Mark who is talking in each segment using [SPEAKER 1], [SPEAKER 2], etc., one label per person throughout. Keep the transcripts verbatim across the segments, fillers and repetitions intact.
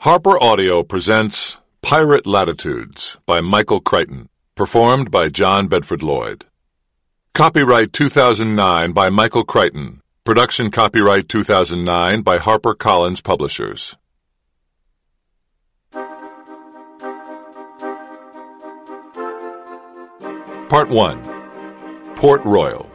[SPEAKER 1] Harper Audio presents Pirate Latitudes by Michael Crichton, performed by John Bedford Lloyd. Copyright two thousand nine by Michael Crichton. Production copyright two thousand nine by HarperCollins Publishers. Part one. Port Royal.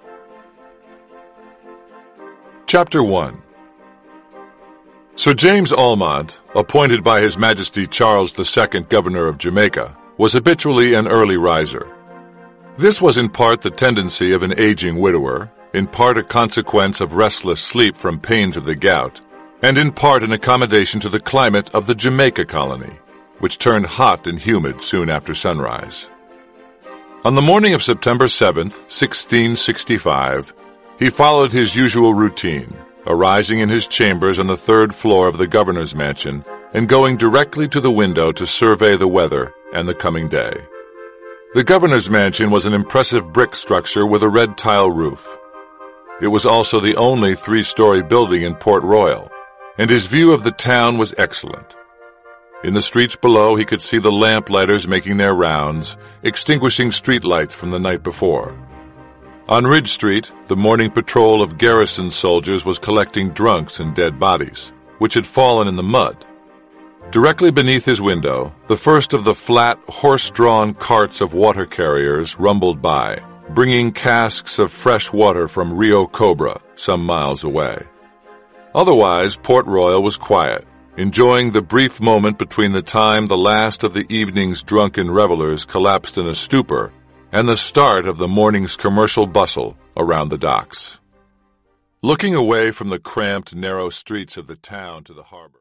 [SPEAKER 1] Chapter one. Sir James Almont, appointed by His Majesty Charles the Second Governor of Jamaica, was habitually an early riser. This was in part the tendency of an aging widower, in part a consequence of restless sleep from pains of the gout, and in part an accommodation to the climate of the Jamaica colony, which turned hot and humid soon after sunrise. On the morning of September seventh, sixteen sixty-five, he followed his usual routine, arising in his chambers on the third floor of the governor's mansion and going directly to the window to survey the weather and the coming day. The governor's mansion was an impressive brick structure with a red tile roof. It was also the only three-story building in Port Royal, and his view of the town was excellent. In the streets below he could see the lamplighters making their rounds, extinguishing streetlights from the night before. On Ridge Street, the morning patrol of garrison soldiers was collecting drunks and dead bodies, which had fallen in the mud. Directly beneath his window, the first of the flat, horse-drawn carts of water carriers rumbled by, bringing casks of fresh water from Rio Cobra, some miles away. Otherwise, Port Royal was quiet, enjoying the brief moment between the time the last of the evening's drunken revelers collapsed in a stupor and the start of the morning's commercial bustle around the docks. Looking away from the cramped, narrow streets of the town to the harbor,